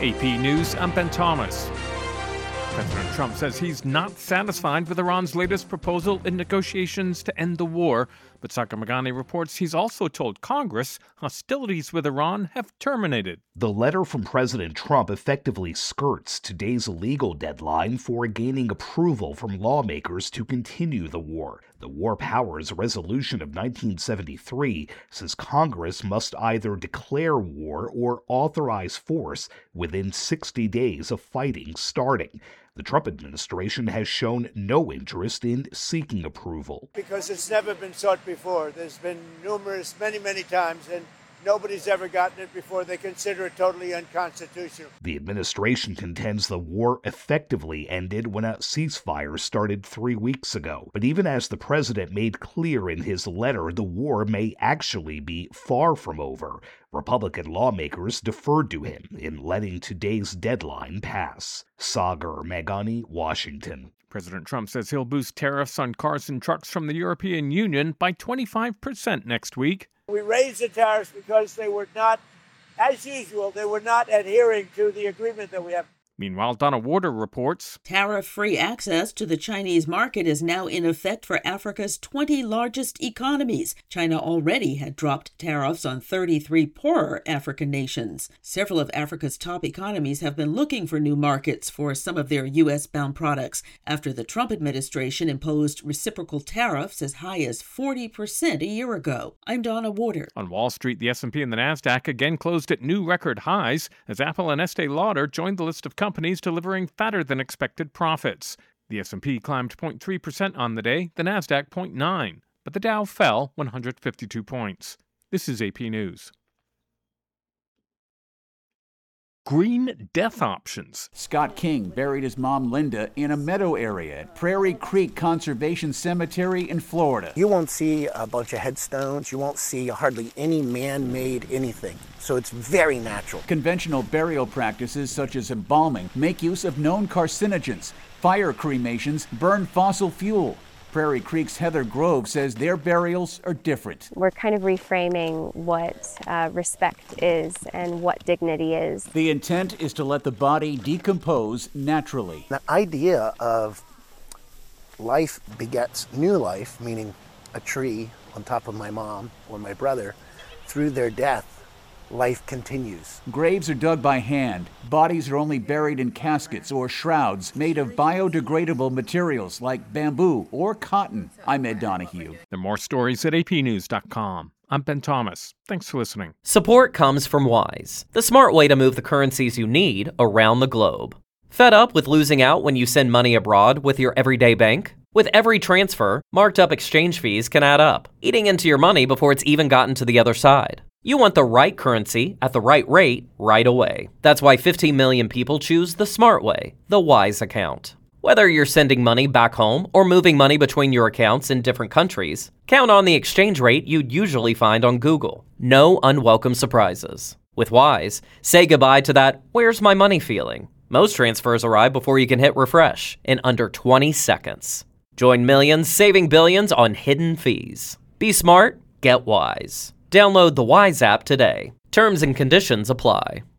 AP News, I'm Ben Thomas. President Trump says he's not satisfied with Iran's latest proposal in negotiations to end the war, but Sagar Meghani reports he's also told Congress hostilities with Iran have terminated. The letter from President Trump effectively skirts today's legal deadline for gaining approval from lawmakers to continue the war. The War Powers Resolution of 1973 says Congress must either declare war or authorize force within 60 days of fighting starting. The Trump administration has shown no interest in seeking approval. Because it's never been sought before. There's been many times, and nobody's ever gotten it before. They consider it totally unconstitutional. The administration contends the war effectively ended when a ceasefire started 3 weeks ago. But even as the president made clear in his letter, the war may actually be far from over. Republican lawmakers deferred to him in letting today's deadline pass. Sagar Meghani, Washington. President Trump says he'll boost tariffs on cars and trucks from the European Union by 25% next week. We raised the tariffs because they were not, as usual, they were not adhering to the agreement that we have. Meanwhile, Donna Warder reports tariff-free access to the Chinese market is now in effect for Africa's 20 largest economies. China already had dropped tariffs on 33 poorer African nations. Several of Africa's top economies have been looking for new markets for some of their U.S.-bound products after the Trump administration imposed reciprocal tariffs as high as 40% a year ago. I'm Donna Warder. On Wall Street, the S&P and the Nasdaq again closed at new record highs as Apple and Estee Lauder joined the list of companies delivering fatter-than-expected profits. The S&P climbed 0.3% on the day, the Nasdaq 0.9%, but the Dow fell 152 points. This is AP News. Green death options. Scott King buried his mom Linda in a meadow area at Prairie Creek Conservation Cemetery in Florida. You won't see a bunch of headstones. You won't see hardly any man-made anything. So it's very natural. Conventional burial practices such as embalming make use of known carcinogens. Fire cremations burn fossil fuel. Prairie Creek's Heather Grove says their burials are different. We're kind of reframing what respect is and what dignity is. The intent is to let the body decompose naturally. The idea of life begets new life, meaning a tree on top of my mom or my brother, through their death, life continues. Graves are dug by hand. Bodies are only buried in caskets or shrouds made of biodegradable materials like bamboo or cotton. I'm Ed Donahue. There are more stories at apnews.com. I'm Ben Thomas. Thanks for listening. Support comes from Wise, the smart way to move the currencies you need around the globe. Fed up with losing out when you send money abroad with your everyday bank? With every transfer, marked up exchange fees can add up, eating into your money before it's even gotten to the other side. You want the right currency at the right rate right away. That's why 15 million people choose the smart way, the Wise account. Whether you're sending money back home or moving money between your accounts in different countries, count on the exchange rate you'd usually find on Google. No unwelcome surprises. With Wise, say goodbye to that "where's my money" feeling. Most transfers arrive before you can hit refresh in under 20 seconds. Join millions saving billions on hidden fees. Be smart, get Wise. Download the Wise app today. Terms and conditions apply.